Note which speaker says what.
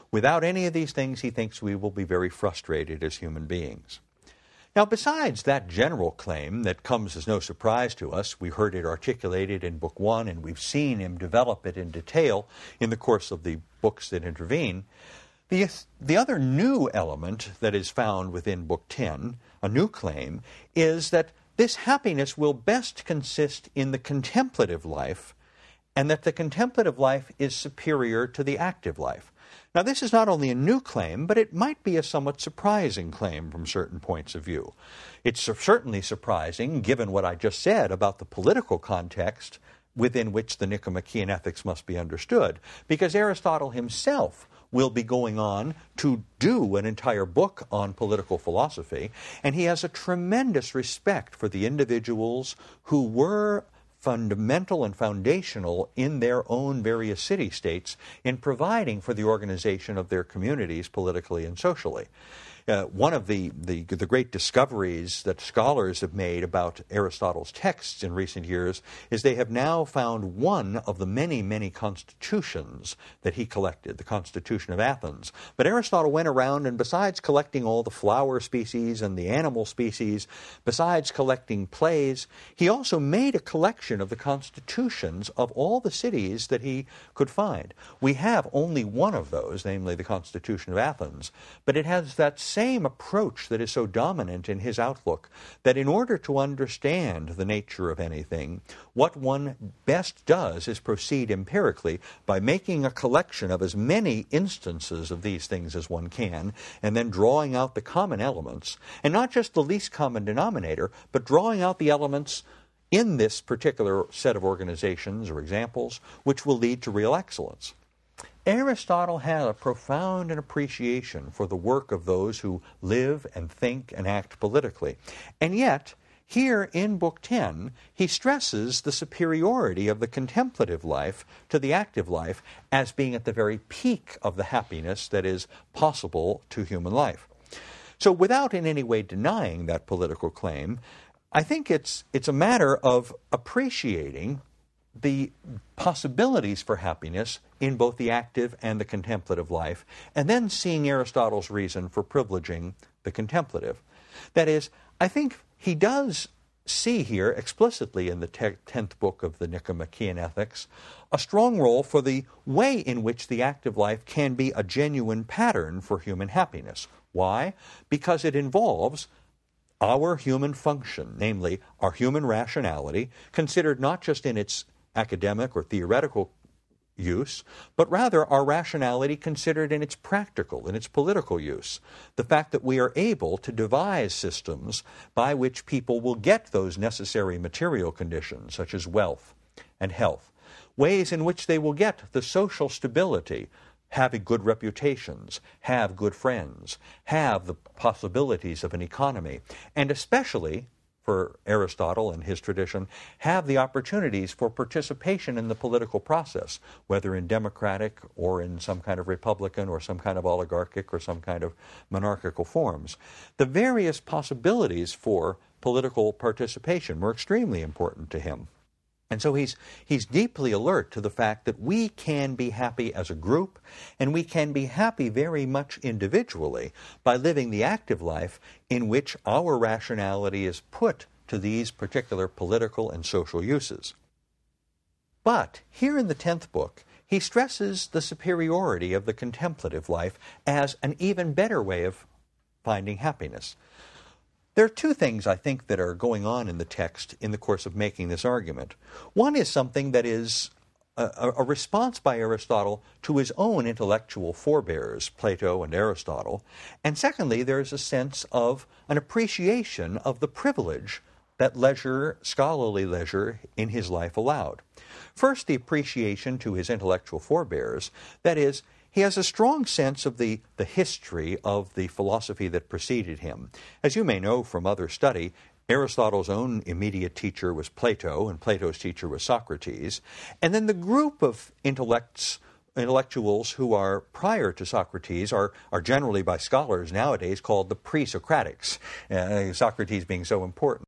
Speaker 1: Without any of these things, he thinks we will be very frustrated as human beings. Now, besides that general claim that comes as no surprise to us, we heard it articulated in Book 1, and we've seen him develop it in detail in the course of the books that intervene, the other new element that is found within Book 10, a new claim, is that this happiness will best consist in the contemplative life, and that the contemplative life is superior to the active life. Now, this is not only a new claim, but it might be a somewhat surprising claim from certain points of view. It's certainly surprising, given what I just said about the political context within which the Nicomachean Ethics must be understood, because Aristotle himself will be going on to do an entire book on political philosophy, and he has a tremendous respect for the individuals who were fundamental and foundational in their own various city-states in providing for the organization of their communities politically and socially. One of the great discoveries that scholars have made about Aristotle's texts in recent years is they have now found one of the many, many constitutions that he collected, the Constitution of Athens. But Aristotle went around, and besides collecting all the flower species and the animal species, besides collecting plays, he also made a collection of the constitutions of all the cities that he could find. We have only one of those, namely the Constitution of Athens, but it has that same approach that is so dominant in his outlook, that in order to understand the nature of anything, what one best does is proceed empirically by making a collection of as many instances of these things as one can, and then drawing out the common elements, and not just the least common denominator, but drawing out the elements in this particular set of organizations or examples, which will lead to real excellence. Aristotle had a profound appreciation for the work of those who live and think and act politically. And yet, here in Book 10, he stresses the superiority of the contemplative life to the active life as being at the very peak of the happiness that is possible to human life. So without in any way denying that political claim, I think it's a matter of appreciating the possibilities for happiness in both the active and the contemplative life, and then seeing Aristotle's reason for privileging the contemplative. That is, I think he does see here explicitly in the 10th book of the Nicomachean Ethics a strong role for the way in which the active life can be a genuine pattern for human happiness. Why? Because it involves our human function, namely our human rationality, considered not just in its academic or theoretical use, but rather our rationality considered in its practical, in its political use. The fact that we are able to devise systems by which people will get those necessary material conditions, such as wealth and health, ways in which they will get the social stability, have good reputations, have good friends, have the possibilities of an economy, and especially, for Aristotle and his tradition, have the opportunities for participation in the political process, whether in democratic or in some kind of republican or some kind of oligarchic or some kind of monarchical forms. The various possibilities for political participation were extremely important to him. And so he's deeply alert to the fact that we can be happy as a group, and we can be happy very much individually by living the active life in which our rationality is put to these particular political and social uses. But here in the 10th book, he stresses the superiority of the contemplative life as an even better way of finding happiness. There are two things, I think, that are going on in the text in the course of making this argument. One is something that is a response by Aristotle to his own intellectual forebears, Plato and Aristotle. And secondly, there is a sense of an appreciation of the privilege that leisure, scholarly leisure, in his life allowed. First, the appreciation to his intellectual forebears, that is, he has a strong sense of the history of the philosophy that preceded him. As you may know from other study, Aristotle's own immediate teacher was Plato, and Plato's teacher was Socrates. And then the group of intellectuals who are prior to Socrates are generally by scholars nowadays called the pre-Socratics, Socrates being so important.